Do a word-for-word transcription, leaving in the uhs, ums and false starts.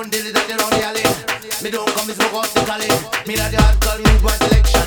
round till it's at the round the alley. Me don't come to smoke off the cali. Me not the hard call, me want selection.